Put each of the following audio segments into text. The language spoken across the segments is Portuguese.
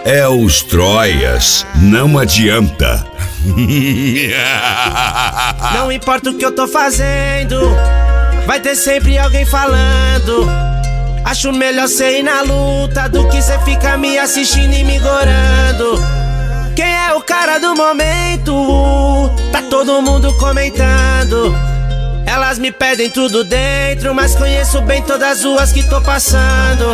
é os Troias, não adianta. Não importa o que eu tô fazendo, vai ter sempre alguém falando. Acho melhor cê ir na luta do que cê ficar me assistindo e me gorando. Quem é o cara do momento? Tá todo mundo comentando. Elas me pedem tudo dentro, mas conheço bem todas as ruas que tô passando.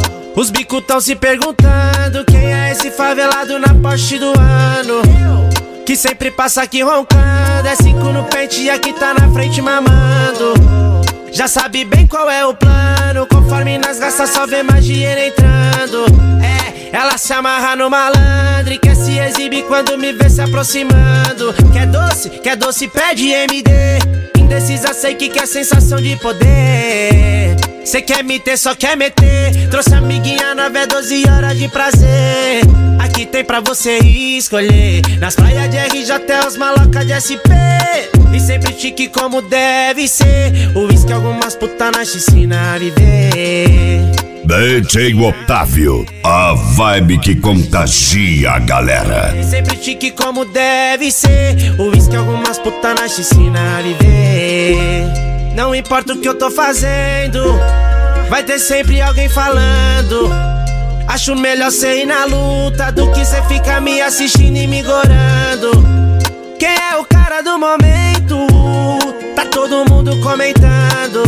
Os bicos tão se perguntando quem é esse favelado na Porsche do ano, que sempre passa aqui roncando. É 5 no pente e aqui tá na frente mamando. Já sabe bem qual é o plano, conforme nós gasta só vê mais dinheiro entrando. Ela se amarra no malandro e quer se exibir quando me vê se aproximando. Quer doce, pede MD. Indecisa, sei que quer sensação de poder. Cê quer me ter, só quer meter. Trouxe amiguinha nova, 12 horas de prazer. Aqui tem pra você escolher. Nas praias de RJ até os malocas de SP. E sempre chique como deve ser. O uísque algumas putas na piscina a viver. DJ Otávio, a vibe que contagia a galera. Sempre chique como deve ser. O uísque algumas putas na piscina a viver. Não importa o que eu tô fazendo, vai ter sempre alguém falando. Acho melhor cê ir na luta do que cê ficar me assistindo e me gorando. Quem é o cara do momento? Tá todo mundo comentando.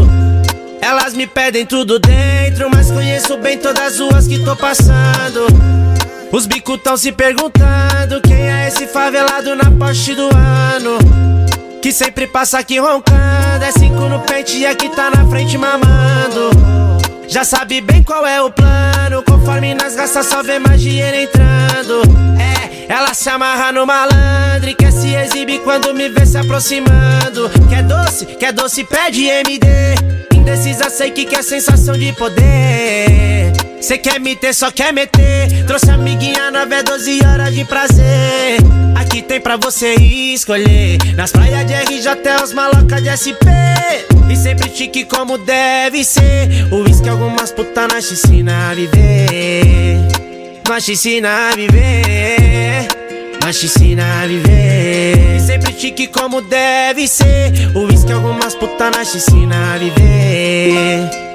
Elas me pedem tudo dentro, mas conheço bem todas as ruas que tô passando. Os bicos tão se perguntando quem é esse favelado na Porsche do ano, que sempre passa aqui roncando. É 5 no pente e aqui tá na frente mamando. Já sabe bem qual é o plano, conforme nós gasta só vê mais dinheiro entrando. Ela se amarra no malandro e quer se exibir quando me vê se aproximando. Quer doce, pede MD. Indecisa, sei que quer sensação de poder. Cê quer me ter, só quer meter. Trouxe amiguinha nova, 12 horas de prazer. Aqui tem pra você escolher. Nas praias de RJ até os malocas de SP. E sempre chique como deve ser. O uísque algumas putas na piscina a viver. Na piscina a viver. Na piscina a viver. E sempre chique como deve ser. O uísque algumas putas na piscina a viver.